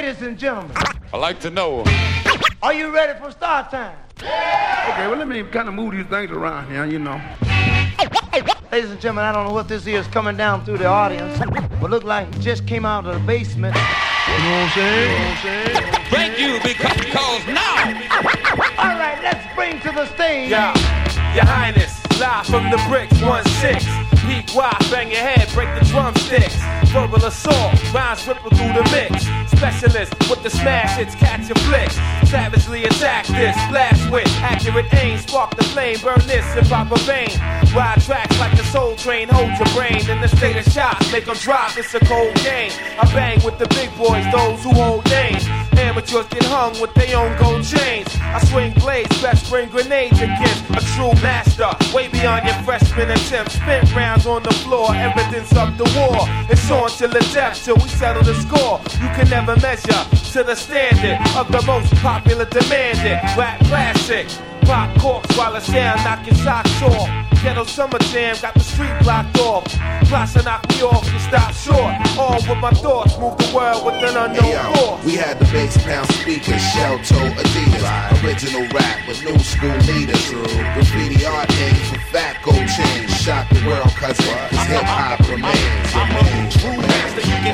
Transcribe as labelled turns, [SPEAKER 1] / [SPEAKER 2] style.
[SPEAKER 1] Ladies and gentlemen,
[SPEAKER 2] I like to know.
[SPEAKER 1] Are you ready for start time?
[SPEAKER 3] Okay, well, let me kind of move these things around here, you know.
[SPEAKER 1] Ladies and gentlemen, I don't know what this is coming down through the audience, but look like it just came out of the basement.
[SPEAKER 3] You know what I'm saying?
[SPEAKER 2] Thank you, because now.
[SPEAKER 1] All right, let's bring to the stage.
[SPEAKER 4] Yeah, Your Highness, live from the bricks, 1-6. Peak wide, bang your head, break the drumsticks. Verbal assault, rhymes ripple through the mix. Specialist with the smash hits, catch your flicks. Savagely attack this, blast with accurate aim. Spark the flame, burn this in proper vein. Ride tracks like the soul train, hold your brain in the state of shock. Make them drop, it's a cold game. I bang with the big boys, those who hold names. Amateurs get hung with their own gold chains. I swing blades, best bring grenades against a true master. Way beyond your freshman attempt. Spent rounds on the floor, evidence of the war. It's on till the death, till we settle the score. You can never measure to the standard of the most popular demanded rap classic. Pop corks while the sound knocking socks off. Ghetto summer jam got the street blocked off. Plots to knock me off and stop short. All with my thoughts, move the world with an unknown force.
[SPEAKER 5] We had the bass pound speakers, shell toe Adidas. Original rap with new school leaders. Graffiti art names for fat gold chains. Shock the world, cause hip hop remains.
[SPEAKER 4] I'm a true master.